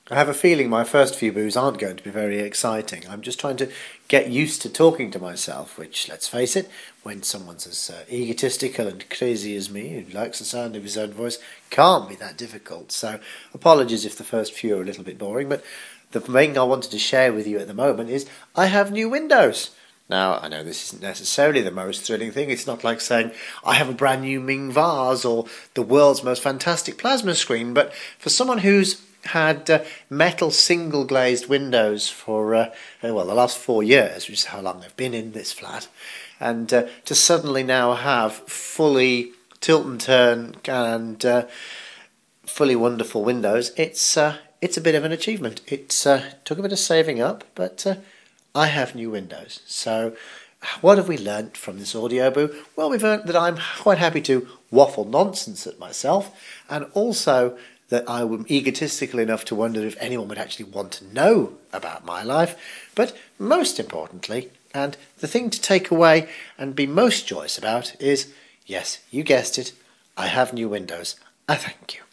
I have a feeling my first few boos aren't going to be very exciting. I'm just trying to get used to talking to myself, which, let's face it, when someone's as egotistical and crazy as me, who likes the sound of his own voice, can't be that difficult. So apologies if the first few are a little bit boring, but the thing I wanted to share with you at the moment is I have new windows. Now, I know this isn't necessarily the most thrilling thing. It's not like saying I have a brand new Ming vase or the world's most fantastic plasma screen, but for someone who's had metal single glazed windows for the last 4 years, which is how long I've been in this flat, and to suddenly now have fully tilt and turn and fully wonderful windows, it's a bit of an achievement. It took a bit of saving up, but I have new windows. So what have we learnt from this audio boo? Well, we've learnt that I'm quite happy to waffle nonsense at myself, and also that I am egotistical enough to wonder if anyone would actually want to know about my life. But most importantly, and the thing to take away and be most joyous about is, yes, you guessed it, I have new windows. I thank you.